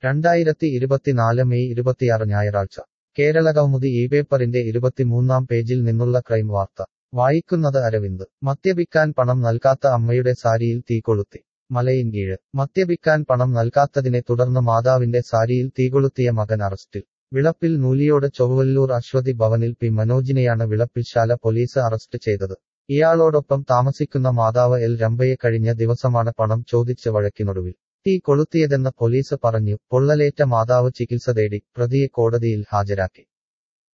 2024 May 26 ഞായറാഴ്ച കേരളകൗമുദി പേപ്പറിന്റെ 23-ാം പേജിൽ നിന്നുള്ള ക്രൈം വാർത്ത വായിക്കുന്നത് അരവിന്ദ് മദ്യപിക്കാൻ പണം നൽകാത്ത അമ്മയുടെ സാരിയിൽ തീ കൊളുത്തി മലയിൻകീഴ് മദ്യപിക്കാൻ പണം നൽകാത്തതിനെ തുടർന്ന് മാതാവിന്റെ സാരിയിൽ തീകൊളുത്തിയ മകൻ അറസ്റ്റിൽ വിളപ്പിൽ നൂലിയോട് ചൊവ്വല്ലൂർ അശ്വതി ഭവനിൽ പി മനോജിനെയാണ് വിളപ്പിൽശാല പോലീസ് അറസ്റ്റ് ചെയ്തത് ഇയാളോടൊപ്പം താമസിക്കുന്ന മാതാവ് എൽ രംഭയെ കഴിഞ്ഞ ദിവസമാണ് പണം ചോദിച്ച് വഴക്കിനൊടുവിൽ തീ കൊളുത്തിയതെന്ന് പോലീസ് പറഞ്ഞു പൊള്ളലേറ്റ മാതാവ് ചികിത്സ തേടി പ്രതിയെ കോടതിയിൽ ഹാജരാക്കി